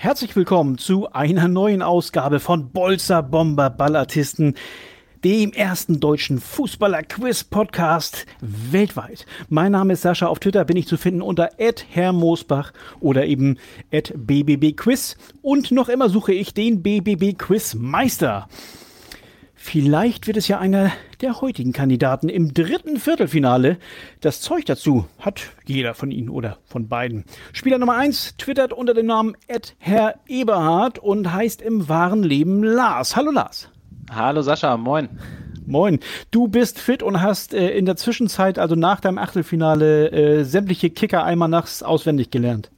herzlich willkommen zu einer neuen Ausgabe von Bolzer Bomber Ballartisten, dem ersten deutschen Fußballer-Quiz-Podcast weltweit. Mein Name ist Sascha, auf Twitter bin ich zu finden unter @herrmosbach oder eben @bbbquiz und noch immer suche ich den BBB-Quiz-Meister. Vielleicht wird es ja einer der heutigen Kandidaten im dritten Viertelfinale. Das Zeug dazu hat jeder von Ihnen oder von beiden. Spieler Nummer 1 twittert unter dem Namen @herr_eberhard und heißt im wahren Leben Lars. Hallo Lars. Hallo Sascha, moin. Moin. Du bist fit und hast in der Zwischenzeit, also nach deinem Achtelfinale, sämtliche Kicker-Almanachs auswendig gelernt.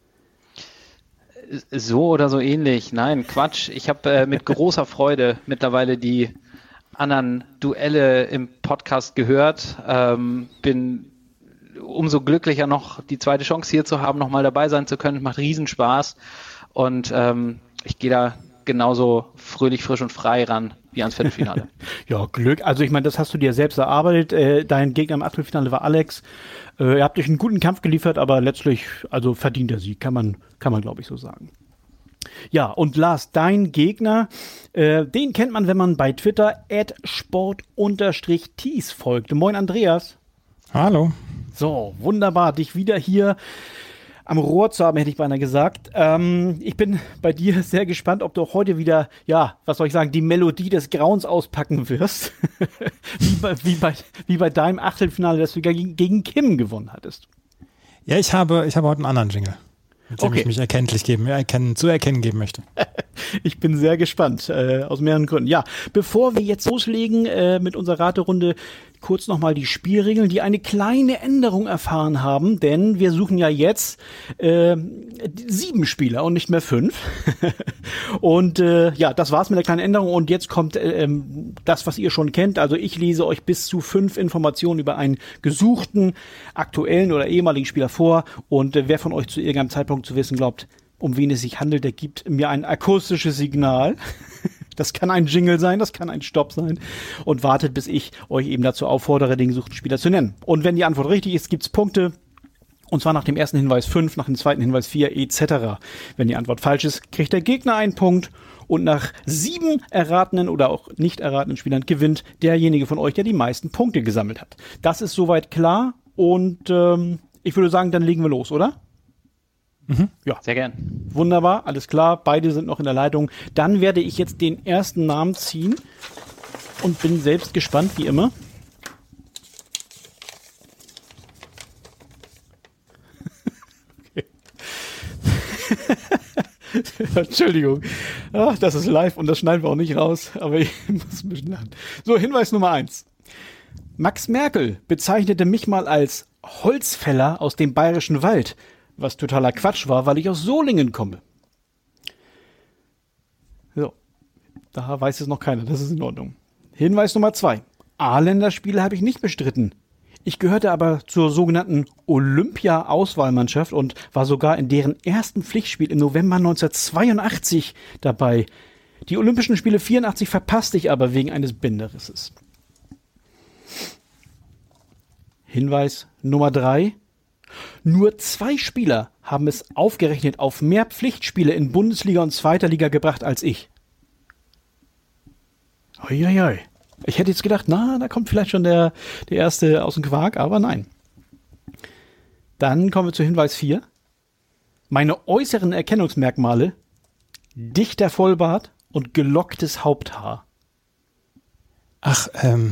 So oder so ähnlich. Nein, Quatsch. Ich habe mit großer Freude mittlerweile die anderen Duelle im Podcast gehört. Bin umso glücklicher noch, die zweite Chance hier zu haben, nochmal dabei sein zu können. Macht Riesenspaß. Und ich gehe da genauso fröhlich, frisch und frei ran wie ans Viertelfinale. Ja, Glück. Also ich meine, das hast du dir selbst erarbeitet. Dein Gegner im Achtelfinale war Alex. Ihr habt euch einen guten Kampf geliefert, aber letztlich, also verdient er Sieg, kann man glaube ich so sagen. Ja, und Lars, dein Gegner, den kennt man, wenn man bei Twitter @sport_tees folgt. Moin Andreas. Hallo. So, wunderbar, dich wieder hier am Rohr zu haben, hätte ich beinahe gesagt. Ich bin bei dir sehr gespannt, ob du auch heute wieder, ja, was soll ich sagen, die Melodie des Grauens auspacken wirst. wie bei deinem Achtelfinale, das du gegen Kim gewonnen hattest. Ja, ich habe heute einen anderen Jingle, mit dem ich mich zu erkennen geben möchte. Ich bin sehr gespannt, aus mehreren Gründen. Ja, bevor wir jetzt loslegen mit unserer Raterunde, kurz nochmal die Spielregeln, die eine kleine Änderung erfahren haben, denn wir suchen ja jetzt 7 Spieler und nicht mehr 5. Und ja, das war's mit der kleinen Änderung und jetzt kommt das, was ihr schon kennt. Also ich lese euch bis zu 5 Informationen über einen gesuchten, aktuellen oder ehemaligen Spieler vor und wer von euch zu irgendeinem Zeitpunkt zu wissen glaubt, um wen es sich handelt, der gibt mir ein akustisches Signal. Das kann ein Jingle sein, das kann ein Stopp sein. Und wartet, bis ich euch eben dazu auffordere, den gesuchten Spieler zu nennen. Und wenn die Antwort richtig ist, gibt's Punkte. Und zwar nach dem ersten Hinweis 5, nach dem zweiten Hinweis 4, etc. Wenn die Antwort falsch ist, kriegt der Gegner einen Punkt. Und nach 7 erratenen oder auch nicht erratenen Spielern gewinnt derjenige von euch, der die meisten Punkte gesammelt hat. Das ist soweit klar. Und ich würde sagen, dann legen wir los, oder? Ja, sehr gern. Wunderbar, alles klar, beide sind noch in der Leitung. Dann werde ich jetzt den ersten Namen ziehen und bin selbst gespannt, wie immer. Okay. Entschuldigung, ach, das ist live und das schneiden wir auch nicht raus, aber ich muss ein bisschen lachen. So, Hinweis Nummer 1. Max Merkel bezeichnete mich mal als Holzfäller aus dem Bayerischen Wald. Was totaler Quatsch war, weil ich aus Solingen komme. So, da weiß es noch keiner, das ist in Ordnung. Hinweis Nummer 2. A-Länderspiele habe ich nicht bestritten. Ich gehörte aber zur sogenannten Olympia-Auswahlmannschaft und war sogar in deren ersten Pflichtspiel im November 1982 dabei. Die Olympischen Spiele 84 verpasste ich aber wegen eines Bänderrisses. Hinweis Nummer 3. Nur 2 Spieler haben es aufgerechnet auf mehr Pflichtspiele in Bundesliga und zweiter Liga gebracht als ich. Uiuiui. Ich hätte jetzt gedacht, da kommt vielleicht schon der erste aus dem Quark, aber nein. Dann kommen wir zu Hinweis 4. Meine äußeren Erkennungsmerkmale: dichter Vollbart und gelocktes Haupthaar. Ach,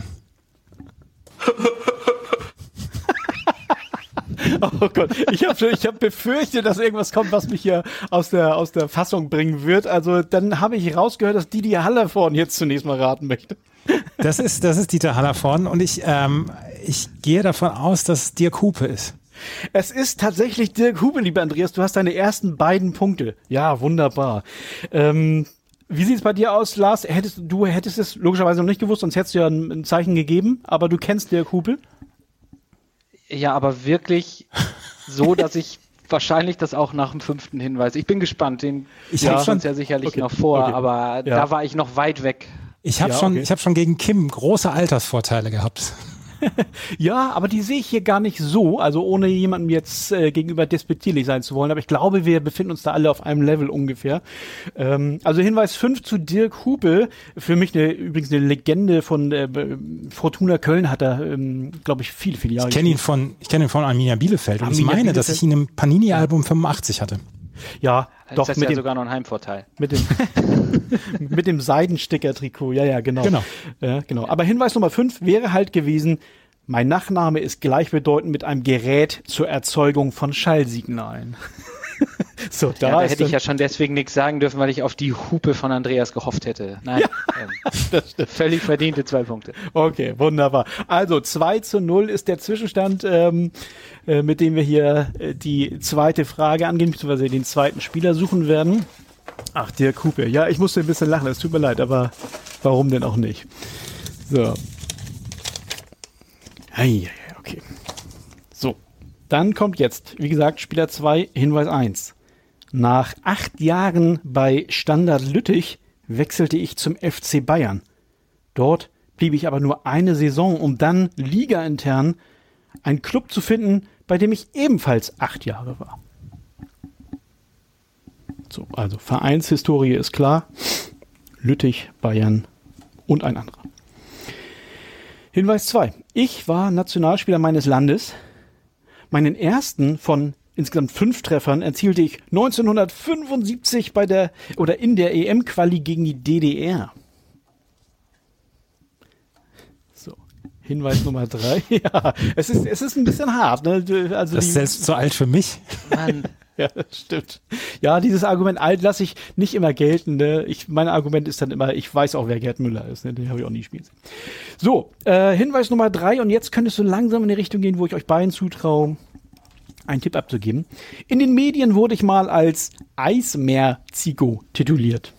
Oh Gott, ich hab befürchtet, dass irgendwas kommt, was mich hier aus der Fassung bringen wird. Also dann habe ich rausgehört, dass Didi Hallervorden jetzt zunächst mal raten möchte. Das ist Dieter Hallervorden und ich gehe davon aus, dass es Dirk Hupe ist. Es ist tatsächlich Dirk Hupe, lieber Andreas. Du hast deine ersten beiden Punkte. Ja, wunderbar. Wie sieht's bei dir aus, Lars? Du hättest es logischerweise noch nicht gewusst, sonst hättest du ja ein Zeichen gegeben. Aber du kennst Dirk Hupe? Ja, aber wirklich so, dass ich wahrscheinlich das auch nach dem 5. Hinweis. Ich bin gespannt, den habe ich uns ja sicherlich noch vor, aber da war ich noch weit weg. Ich habe schon gegen Kim große Altersvorteile gehabt. Ja, aber die sehe ich hier gar nicht so, also ohne jemandem jetzt gegenüber despektierlich sein zu wollen, aber ich glaube, wir befinden uns da alle auf einem Level ungefähr. Also Hinweis 5 zu Dirk Hupe, für mich übrigens eine Legende von Fortuna Köln hat er, glaube ich, viele Jahre. Ich kenne ihn von Arminia Bielefeld und ich meine, dass ich ihn im Panini-Album 85 hatte. Ja, doch. Das ist ja sogar noch ein Heimvorteil. Mit dem Seidensticker-Trikot, ja, genau. Ja, genau. Aber Hinweis Nummer 5 wäre halt gewesen, mein Nachname ist gleichbedeutend mit einem Gerät zur Erzeugung von Schallsignalen. So, da hätte ich ja schon deswegen nichts sagen dürfen, weil ich auf die Hupe von Andreas gehofft hätte. Nein, das stimmt. Völlig verdiente 2 Punkte. Okay, wunderbar. Also 2:0 ist der Zwischenstand, mit dem wir hier die zweite Frage angehen, beziehungsweise den zweiten Spieler suchen werden. Ach, Dirk Hupe. Ja, ich musste ein bisschen lachen, es tut mir leid, aber warum denn auch nicht? So. Okay. So, dann kommt jetzt, wie gesagt, Spieler 2, Hinweis 1. Nach 8 Jahren bei Standard Lüttich wechselte ich zum FC Bayern. Dort blieb ich aber nur eine Saison, um dann ligaintern einen Club zu finden, bei dem ich ebenfalls 8 Jahre war. So, also Vereinshistorie ist klar. Lüttich, Bayern und ein anderer. Hinweis 2. Ich war Nationalspieler meines Landes. Meinen ersten von insgesamt 5 Treffern erzielte ich 1975 in der EM-Quali gegen die DDR. So, Hinweis Nummer 3. Ja, es ist ein bisschen hart. Ne? Also das ist selbst zu alt für mich. Mann. Ja, das stimmt. Ja, dieses Argument alt lasse ich nicht immer gelten. Ne? Mein Argument ist dann immer, ich weiß auch, wer Gerd Müller ist. Ne? Den habe ich auch nie spielen sehen. So, Hinweis Nummer 3 und jetzt könnte es so langsam in die Richtung gehen, wo ich euch beiden zutraue, einen Tipp abzugeben. In den Medien wurde ich mal als Eismeer-Zico tituliert.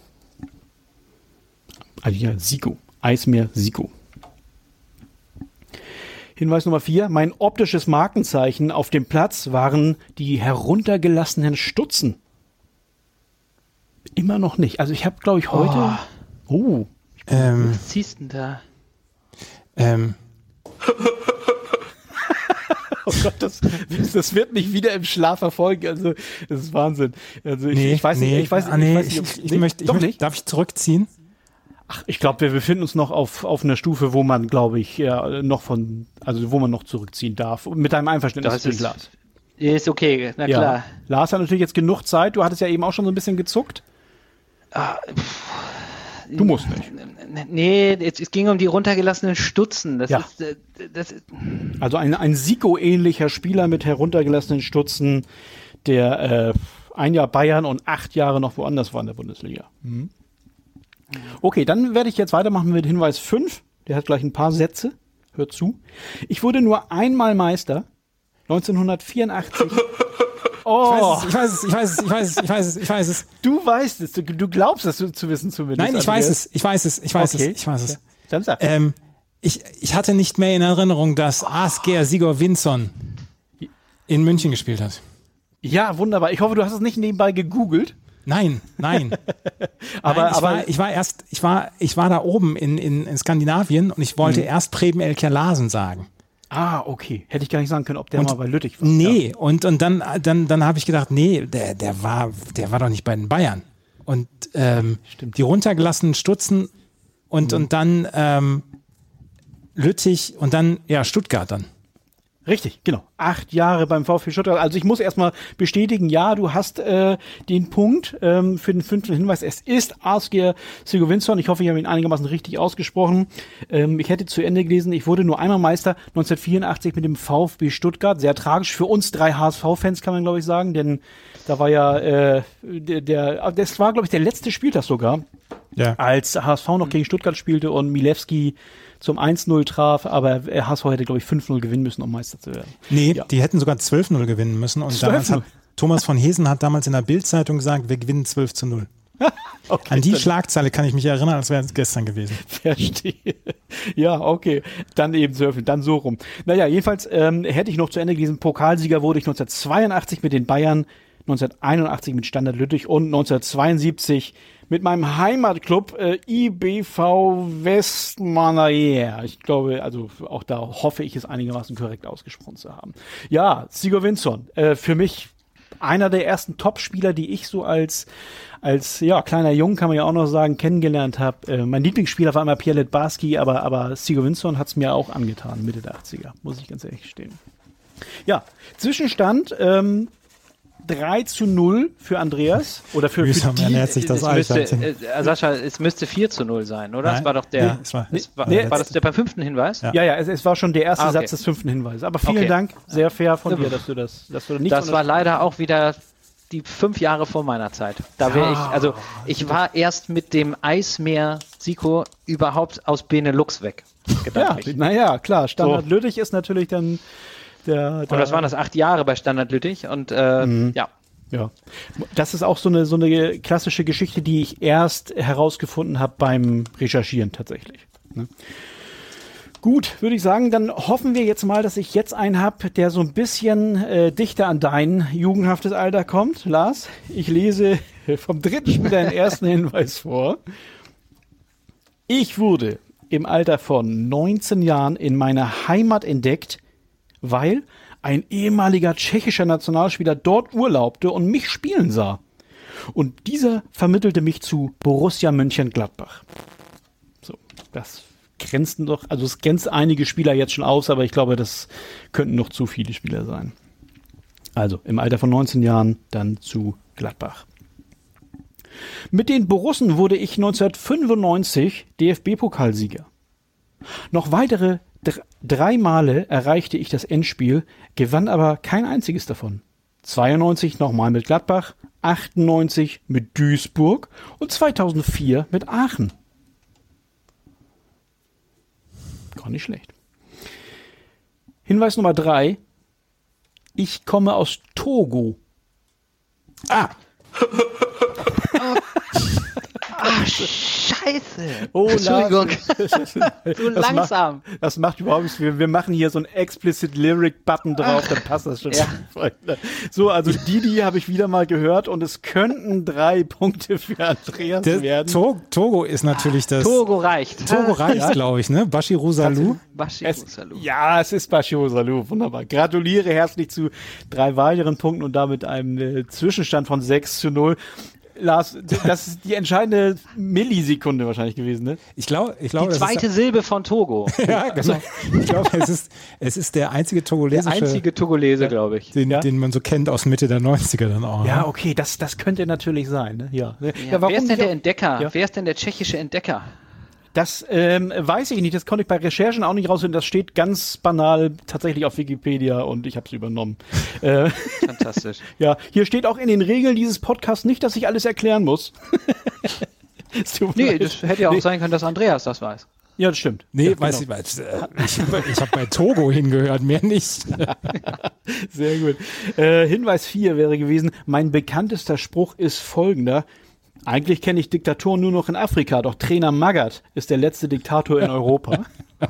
Also ja, Zico. Eismeer-Zico. Hinweis Nummer 4. Mein optisches Markenzeichen auf dem Platz waren die heruntergelassenen Stutzen. Immer noch nicht. Also ich habe, glaube ich, heute... Was ziehst du denn da? Oh Gott, das wird mich wieder im Schlaf verfolgen. Also das ist Wahnsinn. Also ich weiß nicht. Darf ich zurückziehen? Ach, ich glaube, wir befinden uns noch auf einer Stufe, wo man, glaube ich, wo man noch zurückziehen darf. Mit deinem Einverständnis für Lars. Ist okay, na klar. Ja. Lars hat natürlich jetzt genug Zeit. Du hattest ja eben auch schon so ein bisschen gezuckt. Du musst nicht. Nee, es ging um die runtergelassenen Stutzen. Das ist also ein Zico-ähnlicher Spieler mit heruntergelassenen Stutzen, der 1 Jahr Bayern und 8 Jahre noch woanders war in der Bundesliga. Mhm. Okay, dann werde ich jetzt weitermachen mit Hinweis 5. Der hat gleich ein paar Sätze. Hört zu. Ich wurde nur einmal Meister. 1984. Oh. Ich weiß es. Du weißt es. Du glaubst es zu wissen zumindest. Nein, ich weiß es. Dann sag. Ich hatte nicht mehr in Erinnerung, dass Asger Sigurd Vinson in München gespielt hat. Ja, wunderbar. Ich hoffe, du hast es nicht nebenbei gegoogelt. Nein. Ich war da oben in Skandinavien und ich wollte erst Preben Elker Larsen sagen. Ah, okay. Hätte ich gar nicht sagen können, ob der mal bei Lüttich war. Nee, ja. und dann habe ich gedacht, nee, der war doch nicht bei den Bayern. Und die runtergelassenen Stutzen und dann Lüttich und dann Stuttgart dann. Richtig, genau. 8 Jahre beim VfB Stuttgart. Also ich muss erstmal bestätigen, ja, du hast den Punkt für den 5. Hinweis. Es ist Asger Sigurvinsson. Ich hoffe, ich habe ihn einigermaßen richtig ausgesprochen. Ich hätte zu Ende gelesen, ich wurde nur einmal Meister 1984 mit dem VfB Stuttgart. Sehr tragisch für uns 3 HSV-Fans, kann man glaube ich sagen, denn da war ja das war glaube ich der letzte Spieltag sogar, als HSV noch gegen Stuttgart spielte und Milewski zum 1-0 traf, aber HSV hätte, glaube ich, 5-0 gewinnen müssen, um Meister zu werden. Nee, die hätten sogar 12-0 gewinnen müssen. Und damals hat Thomas von Hesen damals in der Bild-Zeitung gesagt, wir gewinnen 12-0. Okay, an die Schlagzeile kann ich mich erinnern, als wäre es gestern gewesen. Verstehe. Ja, okay. Dann eben 12, dann so rum. Naja, jedenfalls hätte ich noch zu Ende gelesen, Pokalsieger wurde ich 1982 mit den Bayern, 1981 mit Standard Lüttich und 1972 mit meinem Heimatclub IBV Westmannaeyr. Ich glaube, also auch da hoffe ich, es einigermaßen korrekt ausgesprochen zu haben. Ja, Sigurvinsson, für mich einer der ersten Top-Spieler, die ich so als kleiner Jung, kann man ja auch noch sagen, kennengelernt habe. Mein Lieblingsspieler war immer Pierre Littbarski, aber Sigurvinsson hat es mir auch angetan, Mitte der 80er, muss ich ganz ehrlich gestehen. Ja, Zwischenstand 3-0 für Andreas. Oder für Mühsam ernährt sich das Sascha, es müsste 4-0 sein, oder? Nein, das war doch der. War das der beim 5. Hinweis? Ja, es war schon der erste Satz des 5. Hinweises. Aber vielen Dank, sehr fair von dir, dass du nicht. Das war leider auch wieder die 5 Jahre vor meiner Zeit. Da wäre ich war erst mit dem Eismeer Siko überhaupt aus Benelux weg. Naja, klar, Standard Lüttich ist natürlich dann und das waren das 8 Jahre bei Standard Lüttich und ja. Das ist auch so eine klassische Geschichte, die ich erst herausgefunden habe beim Recherchieren tatsächlich. Ne? Gut, würde ich sagen, dann hoffen wir jetzt mal, dass ich jetzt einen habe, der so ein bisschen dichter an dein jugendhaftes Alter kommt. Lars, ich lese vom 3. Spieler den ersten Hinweis vor. Ich wurde im Alter von 19 Jahren in meiner Heimat entdeckt, weil ein ehemaliger tschechischer Nationalspieler dort urlaubte und mich spielen sah. Und dieser vermittelte mich zu Borussia Mönchengladbach. So, das grenzt doch, also es grenzt einige Spieler jetzt schon aus, aber ich glaube, das könnten noch zu viele Spieler sein. Also im Alter von 19 Jahren dann zu Gladbach. Mit den Borussen wurde ich 1995 DFB-Pokalsieger. Noch weitere 3 Male erreichte ich das Endspiel, gewann aber kein einziges davon. 92 nochmal mit Gladbach, 98 mit Duisburg und 2004 mit Aachen. Gar nicht schlecht. Hinweis Nummer 3. Ich komme aus Togo. Scheiße. Oh, Entschuldigung. So langsam. Das macht überhaupt nichts. Wir machen hier so einen explicit Lyric-Button drauf, dann passt das schon. Ja. So, also die habe ich wieder mal gehört und es könnten 3 Punkte für Andreas werden. Togo ist natürlich das. Togo reicht, glaube ich, ne? Bashiru Salou. Ja, es ist Bashiru Salou. Wunderbar. Gratuliere herzlich zu 3 weiteren Punkten und damit einem Zwischenstand von 6-0. Lars, das ist die entscheidende Millisekunde wahrscheinlich gewesen, ne? Ich glaube, die zweite Silbe von Togo. Ja, genau. Ich glaube, es ist der einzige Togolese, glaube ich. Den man so kennt aus Mitte der 90er dann auch. Ja, okay, das könnte natürlich sein, ne? Ja. Warum wer ist denn der Entdecker? Ja. Wer ist denn der tschechische Entdecker? Das weiß ich nicht, das konnte ich bei Recherchen auch nicht rausfinden. Das steht ganz banal tatsächlich auf Wikipedia und ich habe es übernommen. Fantastisch. Ja, hier steht auch in den Regeln dieses Podcasts nicht, dass ich alles erklären muss. Nee, das hätte ja auch sein können, dass Andreas das weiß. Ja, das stimmt. Nee, ja, weiß genau. Ich habe bei Togo hingehört, mehr nicht. Sehr gut. Hinweis 4 wäre gewesen, mein bekanntester Spruch ist folgender. Eigentlich kenne ich Diktatoren nur noch in Afrika, doch Trainer Magath ist der letzte Diktator in Europa.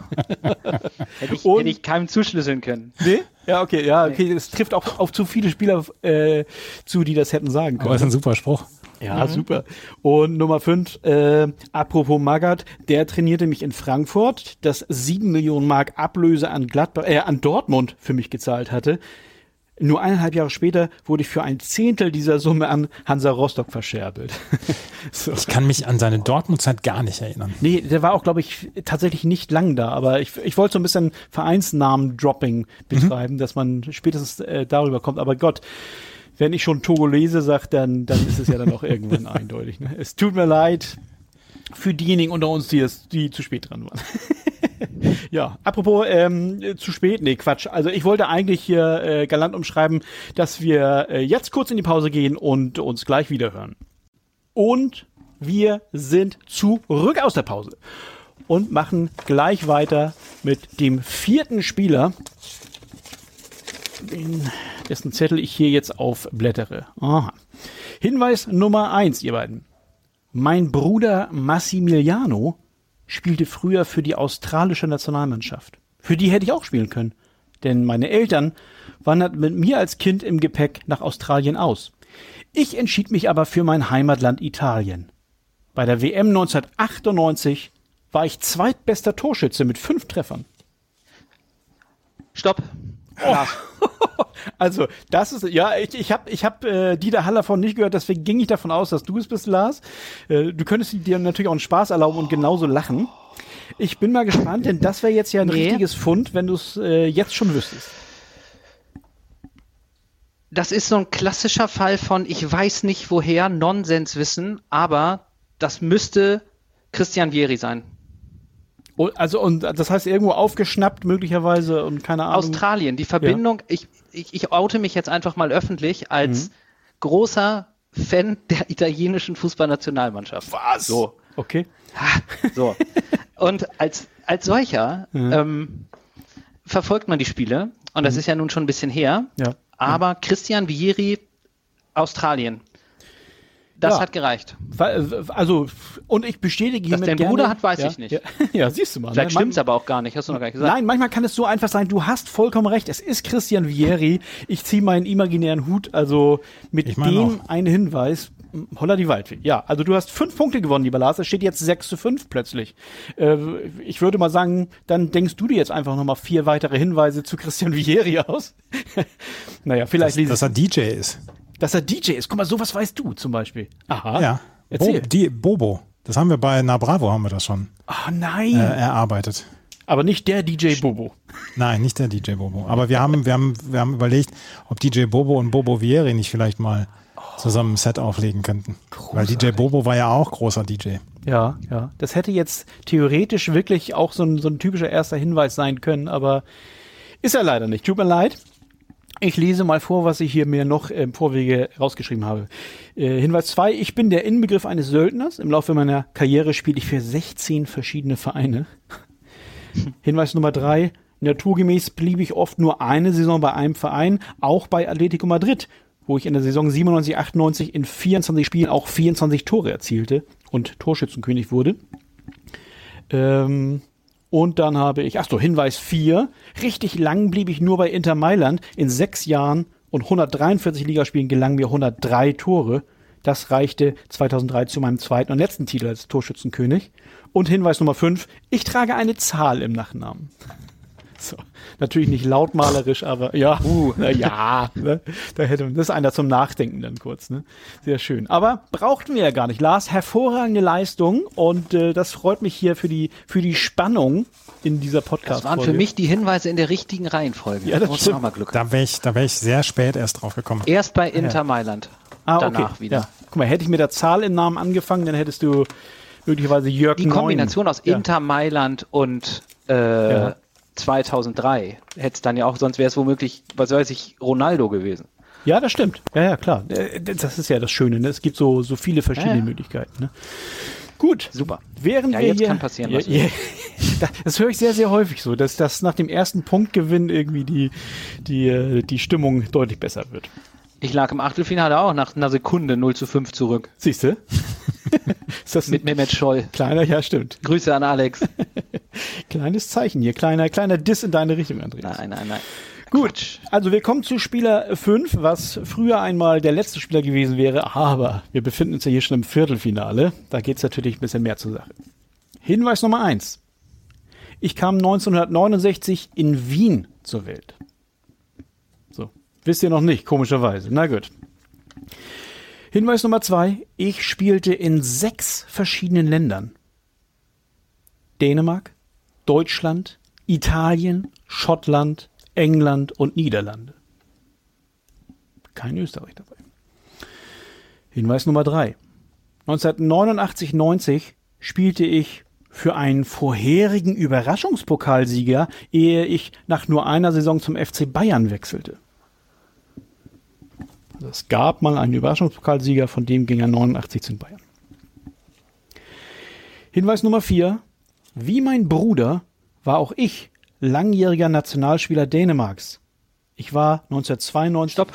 Hätte ich keinem zuschlüsseln können. Nee? Ja, okay. Es trifft auch auf zu viele Spieler zu, die das hätten sagen können. Aber das ist ein super Spruch. Ja, super. Und Nummer 5, apropos Magath, der trainierte mich in Frankfurt, das 7 Millionen Mark Ablöse an Dortmund für mich gezahlt hatte. Nur 1,5 Jahre später wurde ich für 1/10 dieser Summe an Hansa Rostock verscherbelt. So. Ich kann mich an seine Dortmund-Zeit gar nicht erinnern. Nee, der war auch, glaube ich, tatsächlich nicht lang da. Aber ich wollte so ein bisschen Vereinsnamen-Dropping betreiben, dass man spätestens darüber kommt. Aber Gott, wenn ich schon Togolese sage, dann ist es ja dann auch irgendwann eindeutig. Ne? Es tut mir leid für diejenigen unter uns, die zu spät dran waren. Ja, apropos zu spät, nee, Quatsch. Also ich wollte eigentlich hier galant umschreiben, dass wir jetzt kurz in die Pause gehen und uns gleich wieder hören. Und wir sind zurück aus der Pause und machen gleich weiter mit dem 4. Spieler, dessen Zettel ich hier jetzt aufblättere. Aha. Hinweis Nummer 1, ihr beiden. Mein Bruder Massimiliano spielte früher für die australische Nationalmannschaft. Für die hätte ich auch spielen können. Denn meine Eltern wanderten mit mir als Kind im Gepäck nach Australien aus. Ich entschied mich aber für mein Heimatland Italien. Bei der WM 1998 war ich zweitbester Torschütze mit 5 Treffern. Stopp. Also, das ist, ja, ich hab Dieter Haller von nicht gehört, deswegen ging ich davon aus, dass du es bist, Lars. Du könntest dir natürlich auch einen Spaß erlauben und genauso lachen. Ich bin mal gespannt, denn das wäre jetzt ja ein richtiges Fund, wenn du es jetzt schon wüsstest. Das ist so ein klassischer Fall von, ich weiß nicht woher, Nonsenswissen, aber das müsste Christian Vieri sein. Also, und das heißt irgendwo aufgeschnappt möglicherweise und keine Ahnung. Australien, die Verbindung, ja. Ich oute mich jetzt einfach mal öffentlich als großer Fan der italienischen Fußballnationalmannschaft. Was? So. Okay. So. Und als solcher verfolgt man die Spiele und das ist ja nun schon ein bisschen her. Ja. Aber Christian Vieri, Australien. Das hat gereicht. Also, und ich bestätige hiermit Dass der gerne. Bruder hat, weiß ich nicht. Ja, ja, siehst du mal. Vielleicht stimmt's aber auch gar nicht, hast du noch gar nicht gesagt. Nein, manchmal kann es so einfach sein, du hast vollkommen recht, es ist Christian Vieri. Ich ziehe meinen imaginären Hut, also mit dem einen Hinweis, holla die Waldfee. Ja, also du hast 5 Punkte gewonnen, lieber Lars, es steht jetzt 6:5 plötzlich. Ich würde mal sagen, dann denkst du dir jetzt einfach nochmal 4 weitere Hinweise zu Christian Vieri aus. Naja, vielleicht dass er DJ ist. Dass er DJ ist. Guck mal, sowas weißt du zum Beispiel. Aha. Ja. Erzähl. Bobo. Das haben wir bei Na Bravo haben wir das schon nein. Erarbeitet. Aber nicht der DJ Bobo. Nein, nicht der DJ Bobo. Aber wir haben überlegt, ob DJ Bobo und Bobo Vieri nicht vielleicht mal zusammen ein Set auflegen könnten. Großartig. Weil DJ Bobo war ja auch großer DJ. Ja. Das hätte jetzt theoretisch wirklich auch so ein typischer erster Hinweis sein können, aber ist er leider nicht. Tut mir leid. Ich lese mal vor, was ich hier mir noch im Vorwege rausgeschrieben habe. Hinweis 2, ich bin der Inbegriff eines Söldners. Im Laufe meiner Karriere spiele ich für 16 verschiedene Vereine. Hinweis Nummer 3, naturgemäß blieb ich oft nur eine Saison bei einem Verein, auch bei Atletico Madrid, wo ich in der Saison 97/98 in 24 Spielen auch 24 Tore erzielte und Torschützenkönig wurde. Und dann habe ich, Hinweis 4, richtig lang blieb ich nur bei Inter Mailand. In 6 Jahren und 143 Ligaspielen gelangen mir 103 Tore. Das reichte 2003 zu meinem zweiten und letzten Titel als Torschützenkönig. Und Hinweis Nummer 5, ich trage eine Zahl im Nachnamen. So, natürlich nicht lautmalerisch, aber ja, ne? Das ist einer zum Nachdenken dann kurz, ne? Sehr schön. Aber brauchten wir ja gar nicht. Lars, hervorragende Leistung und das freut mich hier für die Spannung in dieser Podcast-Folge. Das waren für mich die Hinweise in der richtigen Reihenfolge. Ja, das stimmt. Auch mal Glück. Da wäre ich sehr spät erst drauf gekommen. Erst bei Inter Mailand. Danach okay. wieder. Ja. Guck mal, hätte ich mit der Zahl im Namen angefangen, dann hättest du möglicherweise Jörg Die Kombination aus Inter Mailand und 2003 hätte es dann ja auch, sonst wäre es womöglich, was weiß ich, Ronaldo gewesen. Ja, das stimmt. Ja, klar. Das ist ja das Schöne. Ne? Es gibt so viele verschiedene Möglichkeiten. Ne? Gut. Super. Während wir jetzt hier, kann passieren, was das höre ich sehr, sehr häufig so, dass das nach dem ersten Punktgewinn irgendwie die Stimmung deutlich besser wird. Ich lag im Achtelfinale auch nach einer Sekunde 0:5 zurück. Siehst du? Ist das mit Mehmet Scholl. Kleiner, ja, stimmt. Grüße an Alex. Kleines Zeichen hier, kleiner Diss in deine Richtung, Andreas. Nein. Gut, also wir kommen zu Spieler 5, was früher einmal der letzte Spieler gewesen wäre, aber wir befinden uns ja hier schon im Viertelfinale. Da geht es natürlich ein bisschen mehr zur Sache. Hinweis Nummer 1. Ich kam 1969 in Wien zur Welt. So, wisst ihr noch nicht, komischerweise. Na gut. Hinweis Nummer 2. Ich spielte in 6 verschiedenen Ländern. Dänemark, Deutschland, Italien, Schottland, England und Niederlande. Kein Österreich dabei. Hinweis Nummer 3. 1989/90 spielte ich für einen vorherigen Überraschungspokalsieger, ehe ich nach nur einer Saison zum FC Bayern wechselte. Also es gab mal einen Überraschungspokalsieger, von dem ging er 89 zu Bayern. Hinweis Nummer 4. Wie mein Bruder war auch ich langjähriger Nationalspieler Dänemarks. Ich war 1992... Stopp.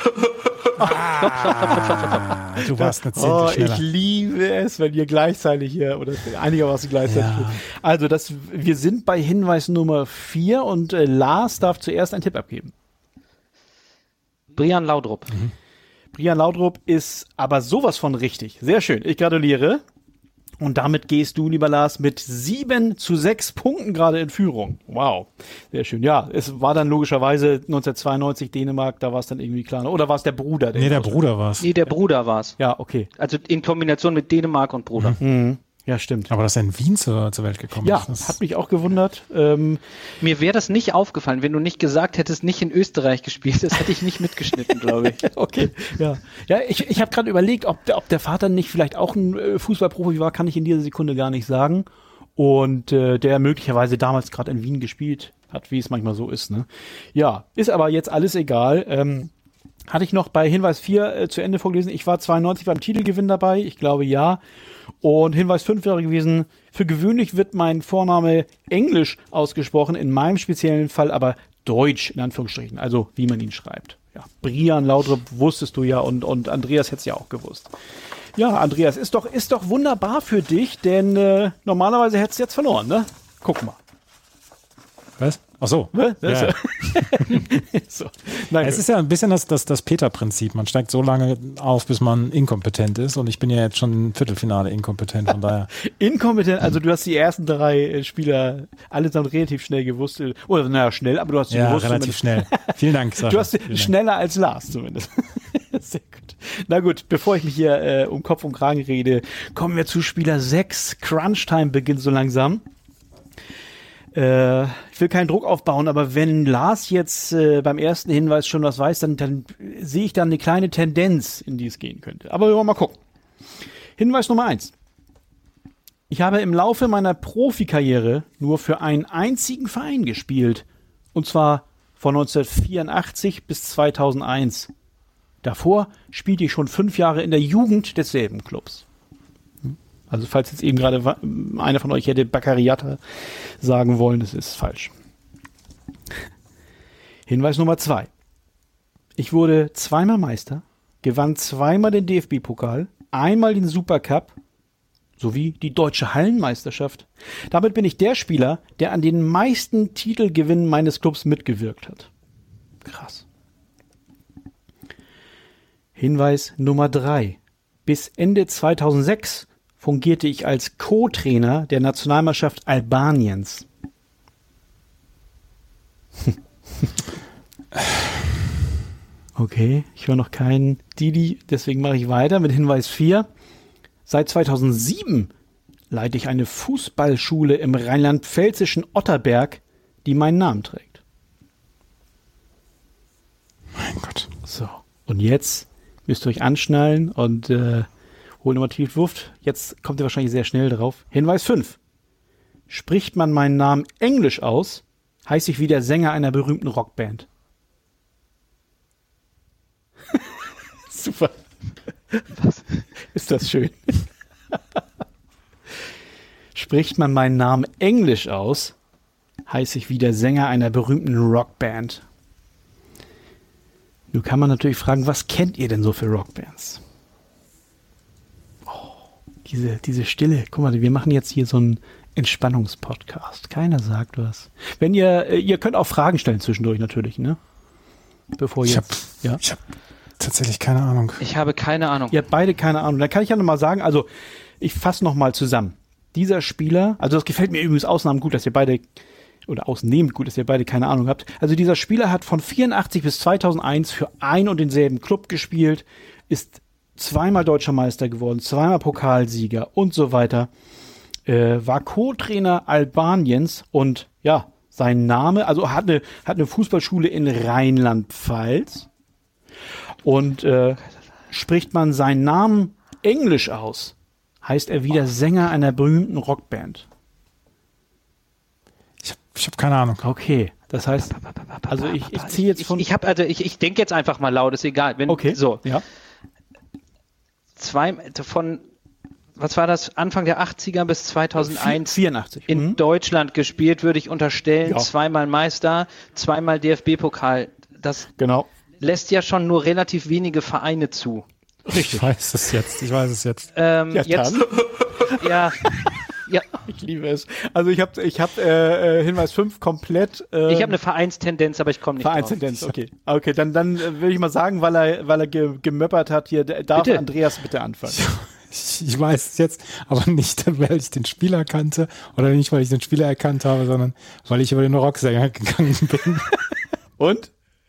Du warst eine Zehntel schneller. Ich liebe es, wenn ihr gleichzeitig hier, oder einigermaßen gleichzeitig. Ja. Also, wir sind bei Hinweis Nummer 4 und Lars darf zuerst einen Tipp abgeben. Brian Laudrup. Brian Laudrup ist aber sowas von richtig. Sehr schön. Ich gratuliere. Und damit gehst du, lieber Lars, mit 7-6 Punkten gerade in Führung. Wow. Sehr schön. Ja, es war dann logischerweise 1992 Dänemark, da war es dann irgendwie klar. Oder war es der Bruder? Der Bruder war es. Nee, der Bruder war es. Ja, okay. Also in Kombination mit Dänemark und Bruder. Mhm. Ja, stimmt. Aber dass er in Wien zur Welt gekommen ist. Ja, hat mich auch gewundert. Mir wäre das nicht aufgefallen, wenn du nicht gesagt hättest, nicht in Österreich gespielt. Das hätte ich nicht mitgeschnitten, glaube ich. Okay, ja. Ja, ich habe gerade überlegt, ob der Vater nicht vielleicht auch ein Fußballprofi war, kann ich in dieser Sekunde gar nicht sagen. Und der möglicherweise damals gerade in Wien gespielt hat, wie es manchmal so ist. Ne? Ja, ist aber jetzt alles egal. Hatte ich noch bei Hinweis 4 zu Ende vorgelesen. Ich war 92 beim Titelgewinn dabei. Ich glaube, ja. Und Hinweis 5 wäre gewesen, für gewöhnlich wird mein Vorname Englisch ausgesprochen, in meinem speziellen Fall aber Deutsch, in Anführungsstrichen, also wie man ihn schreibt. Ja, Brian Laudrup wusstest du ja und Andreas hätte es ja auch gewusst. Ja, Andreas, ist doch wunderbar für dich, denn normalerweise hättest du jetzt verloren, ne? Guck mal. Was? Ach so. Ja. So. Nein, es ist ja ein bisschen das Peter-Prinzip. Man steigt so lange auf, bis man inkompetent ist. Und ich bin ja jetzt schon im Viertelfinale inkompetent, von daher. Inkompetent, also du hast die ersten 3 Spieler allesamt relativ schnell gewusst. Oder naja, schnell, aber du hast sie gewusst. Ja, relativ schnell. Vielen Dank, Sascha. Du hast schneller als Lars zumindest. Sehr gut. Na gut, bevor ich mich hier um Kopf und Kragen rede, kommen wir zu Spieler 6. Crunch-Time beginnt so langsam. Ich will keinen Druck aufbauen, aber wenn Lars jetzt beim ersten Hinweis schon was weiß, dann sehe ich da eine kleine Tendenz, in die es gehen könnte. Aber wir wollen mal gucken. Hinweis Nummer 1. Ich habe im Laufe meiner Profikarriere nur für einen einzigen Verein gespielt. Und zwar von 1984 bis 2001. Davor spielte ich schon 5 Jahre in der Jugend desselben Clubs. Also falls jetzt eben gerade einer von euch hätte Baccariata sagen wollen, das ist falsch. Hinweis Nummer 2. Ich wurde 2-mal Meister, gewann 2-mal den DFB-Pokal, einmal den Supercup sowie die Deutsche Hallenmeisterschaft. Damit bin ich der Spieler, der an den meisten Titelgewinnen meines Clubs mitgewirkt hat. Krass. Hinweis Nummer 3. Bis Ende 2006 fungierte ich als Co-Trainer der Nationalmannschaft Albaniens. Okay, ich höre noch keinen Didi, deswegen mache ich weiter mit Hinweis 4. Seit 2007 leite ich eine Fußballschule im rheinland-pfälzischen Otterberg, die meinen Namen trägt. Mein Gott. So, und jetzt müsst ihr euch anschnallen und holen wir tief Luft. Jetzt kommt ihr wahrscheinlich sehr schnell drauf. Hinweis 5. Spricht man meinen Namen Englisch aus, heiße ich wie der Sänger einer berühmten Rockband. Super. Was? Ist das schön? Spricht man meinen Namen Englisch aus, heiße ich wie der Sänger einer berühmten Rockband. Nun kann man natürlich fragen, was kennt ihr denn so für Rockbands? Diese Stille. Guck mal, wir machen jetzt hier so einen Entspannungspodcast. Keiner sagt was. Wenn ihr könnt auch Fragen stellen zwischendurch natürlich, ne? Bevor ich habe tatsächlich keine Ahnung. Ich habe keine Ahnung. Ihr habt beide keine Ahnung. Dann kann ich ja nochmal sagen, also ich fasse nochmal zusammen. Dieser Spieler, also das gefällt mir übrigens ausnahmsweise gut, dass ihr beide, oder ausnehmend gut, dass ihr beide keine Ahnung habt. Also dieser Spieler hat von 84 bis 2001 für ein und denselben Club gespielt, ist 2-mal Deutscher Meister geworden, 2-mal Pokalsieger und so weiter. War Co-Trainer Albaniens und ja, sein Name, also hat eine Fußballschule in Rheinland-Pfalz und spricht man seinen Namen Englisch aus, heißt er wieder Sänger einer berühmten Rockband. Ich hab keine Ahnung. Okay, das heißt, also ich ziehe jetzt von... Ich denke jetzt einfach mal laut, ist egal. Okay, so. Ja. Was war das, Anfang der 80er bis 2001 84. in Deutschland gespielt, würde ich unterstellen, Ja. 2-mal Meister, 2-mal DFB-Pokal. Das Genau. lässt ja schon nur relativ wenige Vereine zu. Ich weiß es jetzt. Ja, Jetzt, dann. ja, Ja. Ich liebe es. Also ich hab Hinweis 5 komplett. Ich habe eine Vereinstendenz, aber ich komme nicht Vereinstendenz, drauf. Okay, dann würde ich mal sagen, weil er gemöppert hat hier, darf bitte. Andreas bitte anfangen. Ich weiß es jetzt, aber nicht, weil ich den Spieler kannte oder nicht, weil ich den Spieler erkannt habe, sondern weil ich über den Rocksänger gegangen bin. Und?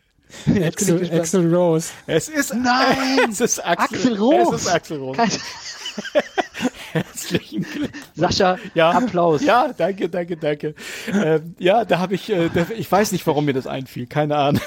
Axl Rose. Es ist Axl Rose. Es ist Axl Rose. Herzlichen Glückwunsch. Sascha, ja, Applaus. Ja, danke. Da habe ich, ich weiß nicht, warum mir das einfiel, keine Ahnung.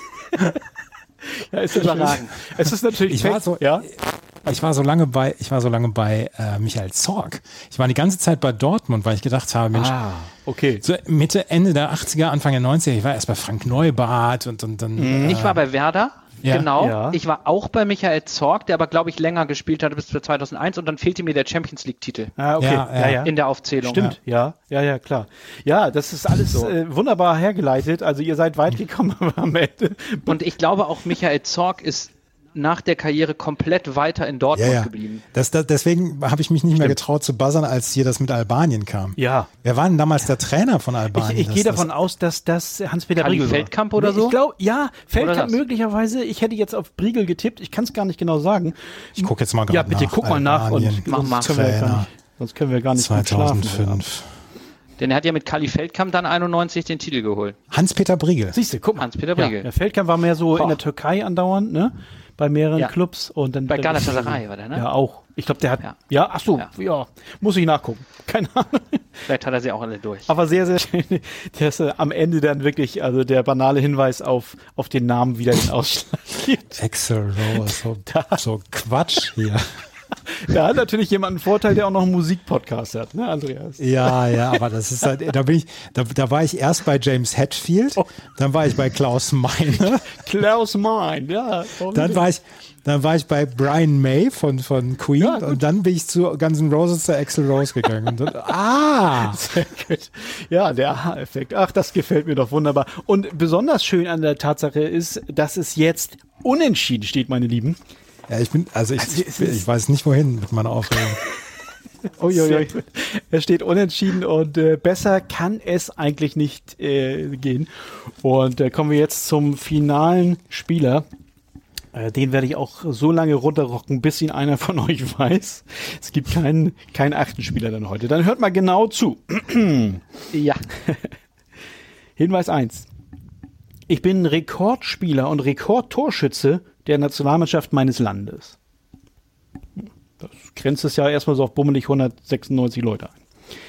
Ja, ist überragend. Es ist natürlich. Ich war so lange bei Michael Zorc. Ich war die ganze Zeit bei Dortmund, weil ich gedacht habe, Mensch, okay. So Mitte, Ende der 80er, Anfang der 90er, ich war erst bei Frank Neubart und dann. Ich war bei Werder. Ja. Genau. Ja. Ich war auch bei Michael Zorc, der aber, glaube ich, länger gespielt hatte bis zu 2001 und dann fehlte mir der Champions League-Titel. Okay. Ja. In der Aufzählung. Stimmt, ja, klar. Ja, das ist alles wunderbar hergeleitet. Also ihr seid weit gekommen am Ende. Und ich glaube auch, Michael Zorc ist nach der Karriere komplett weiter in Dortmund geblieben. Deswegen habe ich mich nicht mehr getraut zu buzzern, als hier das mit Albanien kam. Ja. Wer war denn damals der Trainer von Albanien? Ich gehe davon aus, dass das Hans-Peter Briegel war. Feldkamp oder so? Ich glaube, Feldkamp möglicherweise. Ich hätte jetzt auf Briegel getippt. Ich kann es gar nicht genau sagen. Ich gucke jetzt mal gerade nach. Ja, bitte guck mal nach. Und sonst können wir gar nicht 2005. Denn er hat ja mit Kali Feldkamp dann 91 den Titel geholt. Hans-Peter Briegel. Siehst du, guck mal. Hans-Peter Briegel. Ja, der Feldkamp war mehr so in der Türkei andauernd, ne? Bei mehreren Clubs und dann bei Galatasaray war der, ne? Ja, auch. Ich glaube, der hat muss ich nachgucken. Keine Ahnung. Vielleicht hat er sie auch alle durch. Aber sehr, sehr schön. Der ist am Ende dann wirklich, also der banale Hinweis auf den Namen wieder den Ausschlag gibt. Axl Rose, so Quatsch hier. Da hat natürlich jemand einen Vorteil, der auch noch einen Musikpodcast hat, ne, Andreas? Ja, aber das ist halt, da war ich erst bei James Hetfield, dann war ich bei Klaus Meine. Klaus Meine, ja. Dann war ich bei Brian May von Queen und dann bin ich zu Guns N' Roses zu Axl Rose gegangen. Sehr gut. Ja, der Aha-Effekt. Ach, das gefällt mir doch wunderbar. Und besonders schön an der Tatsache ist, dass es jetzt unentschieden steht, meine Lieben. Ja, ich weiß nicht wohin mit meiner Aufregung. Es steht unentschieden und besser kann es eigentlich nicht gehen. Und kommen wir jetzt zum finalen Spieler. Den werde ich auch so lange runterrocken, bis ihn einer von euch weiß. Es gibt keinen 8. Spieler dann heute. Dann hört mal genau zu. Ja. Hinweis 1. Ich bin Rekordspieler und Rekordtorschütze der Nationalmannschaft meines Landes. Das grenzt es ja erstmal so auf bummelig 196 Leute ein.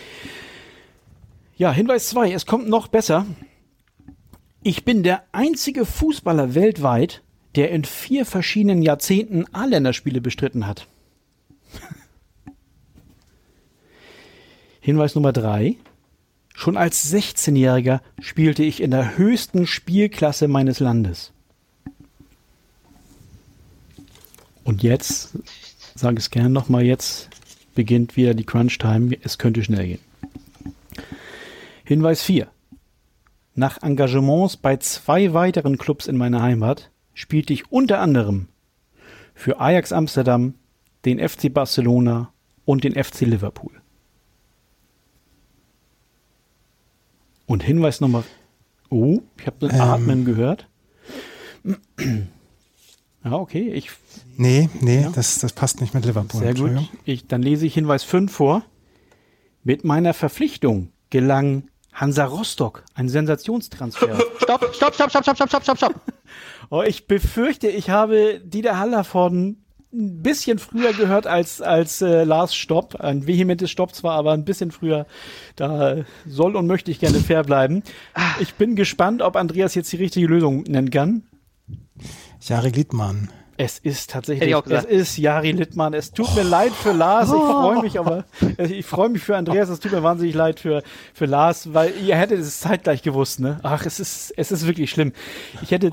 Ja, Hinweis 2. Es kommt noch besser. Ich bin der einzige Fußballer weltweit, der in 4 verschiedenen Jahrzehnten A-Länderspiele bestritten hat. Hinweis Nummer 3. Schon als 16-Jähriger spielte ich in der höchsten Spielklasse meines Landes. Und jetzt, sage ich es gerne nochmal, jetzt beginnt wieder die Crunch-Time. Es könnte schnell gehen. Hinweis 4. Nach Engagements bei 2 weiteren Clubs in meiner Heimat spielte ich unter anderem für Ajax Amsterdam, den FC Barcelona und den FC Liverpool. Und Hinweis Nummer... Oh, ich habe ein Atmen gehört. Ja, okay. Nee, das passt nicht mit Liverpool. Sehr gut. Dann lese ich Hinweis 5 vor. Mit meiner Verpflichtung gelang Hansa Rostock ein Sensationstransfer. Stopp. Oh, ich befürchte, ich habe Dieter Hallervorden ein bisschen früher gehört als Lars Stopp. Ein vehementes Stopp zwar, aber ein bisschen früher. Da soll und möchte ich gerne fair bleiben. Ich bin gespannt, ob Andreas jetzt die richtige Lösung nennen kann. Jari Littmann. Es ist tatsächlich, es ist Jari Littmann. Es tut mir leid für Lars, ich freue mich für Andreas, es tut mir wahnsinnig leid für Lars, weil ihr hättet es zeitgleich gewusst, ne? Ach, es ist wirklich schlimm. Ich hätte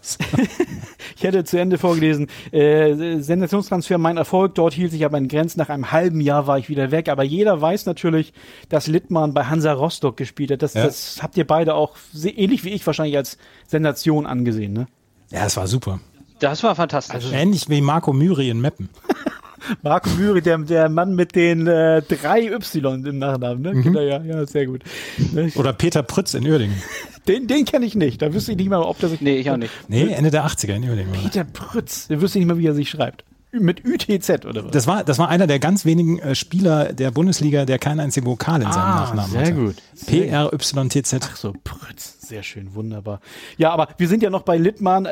zu Ende vorgelesen, Sensationstransfer, mein Erfolg, dort hielt sich aber in Grenzen, nach einem halben Jahr war ich wieder weg, aber jeder weiß natürlich, dass Littmann bei Hansa Rostock gespielt hat. Das habt ihr beide auch ähnlich wie ich wahrscheinlich als Sensation angesehen, ne? Ja, es war super. Das war fantastisch. Also ähnlich wie Marco Müri in Meppen. Marco Müri, der Mann mit den 3 Y im Nachnamen, ne? Kinder, ja, sehr gut. Ne? Oder Peter Prütz in Uerdingen. Den kenne ich nicht. Da wüsste ich nicht mal, ob das sich... Nee, ich auch nicht. Nee, Ende der 80er in Uerdingen. Peter Prütz, der wüsste ich nicht mal, wie er sich schreibt. Mit UTZ oder was? Das war einer der ganz wenigen Spieler der Bundesliga, der keinen einzigen Vokal in seinem Nachnamen hatte. Sehr gut. PRYTZ. Ach so, Prütz. Sehr schön, wunderbar. Ja, aber wir sind ja noch bei Littmann.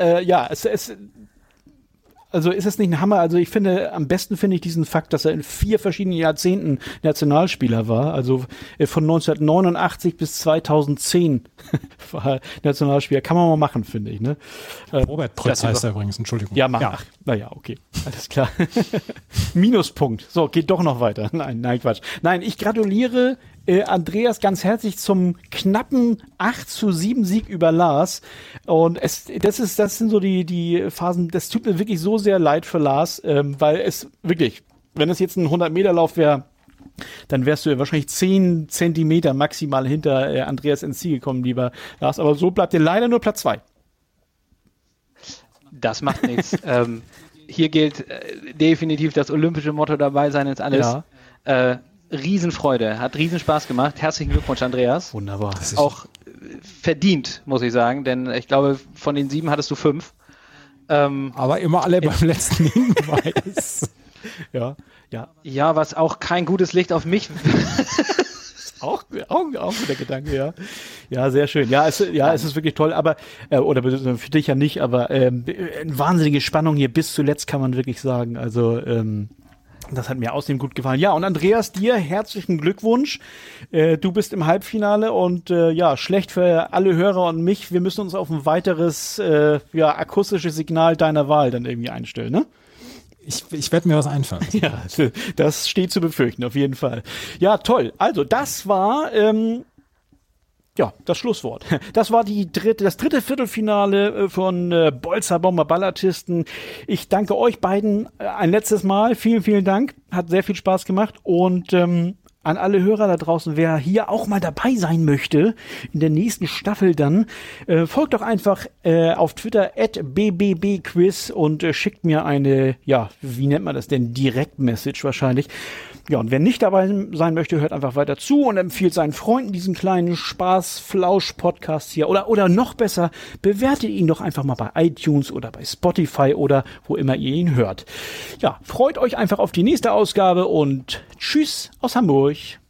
Also ist es nicht ein Hammer? Also am besten finde ich diesen Fakt, dass er in 4 verschiedenen Jahrzehnten Nationalspieler war. Also von 1989 bis 2010 war er Nationalspieler. Kann man mal machen, finde ich. Ne? Robert Prütz heißt er übrigens, Entschuldigung. Ja, mach. Ja. Naja, okay. Alles klar. Minuspunkt. So, geht doch noch weiter. Nein, Quatsch. Nein, ich gratuliere Andreas ganz herzlich zum knappen 8:7 Sieg über Lars. Und das sind so die Phasen, das tut mir wirklich so sehr leid für Lars, weil es wirklich, wenn es jetzt ein 100-Meter-Lauf wäre, dann wärst du ja wahrscheinlich 10 Zentimeter maximal hinter Andreas ins Ziel gekommen, lieber Lars. Aber so bleibt dir leider nur Platz 2. Das macht nichts. Hier gilt definitiv das olympische Motto: dabei sein ist alles. Ja. Riesenfreude, hat Riesenspaß gemacht. Herzlichen Glückwunsch, Andreas. Wunderbar. Auch verdient, muss ich sagen, denn ich glaube, von den 7 hattest du 5. Aber immer alle beim letzten Hinweis. Ja, was auch kein gutes Licht auf mich. Auch der Gedanke, ja. Ja, sehr schön. Es ist wirklich toll, aber, oder für dich ja nicht, aber eine wahnsinnige Spannung hier bis zuletzt, kann man wirklich sagen. Also, das hat mir außerdem gut gefallen. Ja, und Andreas, dir herzlichen Glückwunsch. Du bist im Halbfinale und schlecht für alle Hörer und mich. Wir müssen uns auf ein weiteres akustisches Signal deiner Wahl dann irgendwie einstellen, ne? Ich werde mir was einfallen. Ja, das steht zu befürchten, auf jeden Fall. Ja, toll. Also, das war das Schlusswort. Das war das dritte Viertelfinale von Bolzer Bomber Ballartisten. Ich danke euch beiden ein letztes Mal. Vielen, vielen Dank. Hat sehr viel Spaß gemacht. Und an alle Hörer da draußen, wer hier auch mal dabei sein möchte, in der nächsten Staffel dann, folgt doch einfach auf Twitter @bbbquiz und schickt mir eine, wie nennt man das denn, Direktmessage wahrscheinlich. Ja, und wer nicht dabei sein möchte, hört einfach weiter zu und empfiehlt seinen Freunden diesen kleinen Spaß-Flausch-Podcast hier. Oder noch besser, bewertet ihn doch einfach mal bei iTunes oder bei Spotify oder wo immer ihr ihn hört. Ja, freut euch einfach auf die nächste Ausgabe und tschüss aus Hamburg.